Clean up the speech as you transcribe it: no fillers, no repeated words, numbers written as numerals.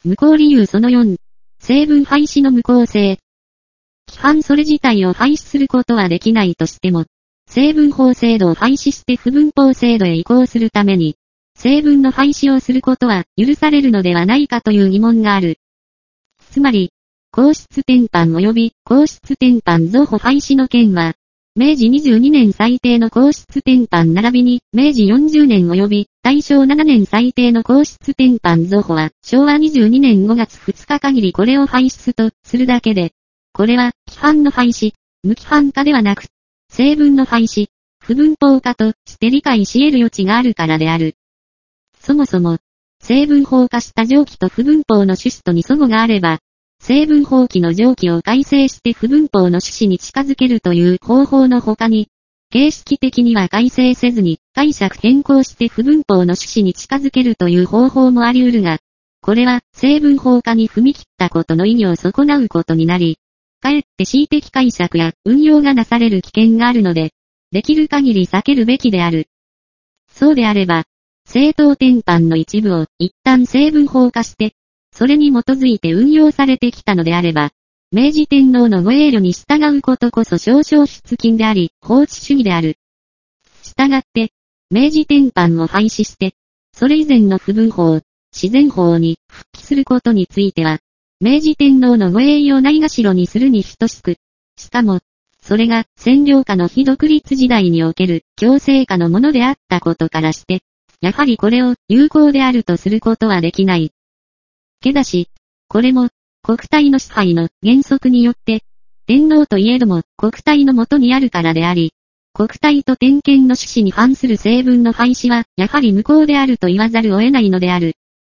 無効理由その4。成分廃止の無効性。規範それ自体を廃止することはできないとしても、成分法制度を廃止して不分法制度へ移行するために、成分の廃止をすることは許されるのではないかという疑問がある。つまり、硬質天板及び硬質天板増補廃止の件は、明治22年制定の硬質天板並びに明治40年及び大正7年制定の硬質天板増補は昭和22年5月2日限りこれを廃止とするだけで、これは規範の廃止、無規範化ではなく、成分の廃止、不分法化として理解し得る余地があるからである。そもそも、成分法化した蒸気と不分法の趣旨とに齟齬があれば、成分法規の蒸気を改正して不分法の趣旨に近づけるという方法の他に、形式的には改正せずに解釈変更して不分法の趣旨に近づけるという方法もあり得るが、これは成分法化に踏み切ったことの意義を損なうことになり、かえって恣意的解釈や運用がなされる危険があるので、できる限り避けるべきである。そうであれば、正当天板の一部を一旦成分法化して、それに基づいて運用されてきたのであれば、明治天皇のご叡慮に従うことこそ少々出禁であり、法治主義である。従って、明治天板を廃止して、それ以前の不分法、自然法に復帰することについては、明治天皇のご栄誉をないがしろにするに等しく、しかも、それが占領下の非独立時代における強制下のものであったことからして、やはりこれを有効であるとすることはできない。けだし、これも国体の支配の原則によって、天皇といえども国体の下にあるからであり、国体と天憲の趣旨に反する成分の廃止はやはり無効であると言わざるを得ないのである。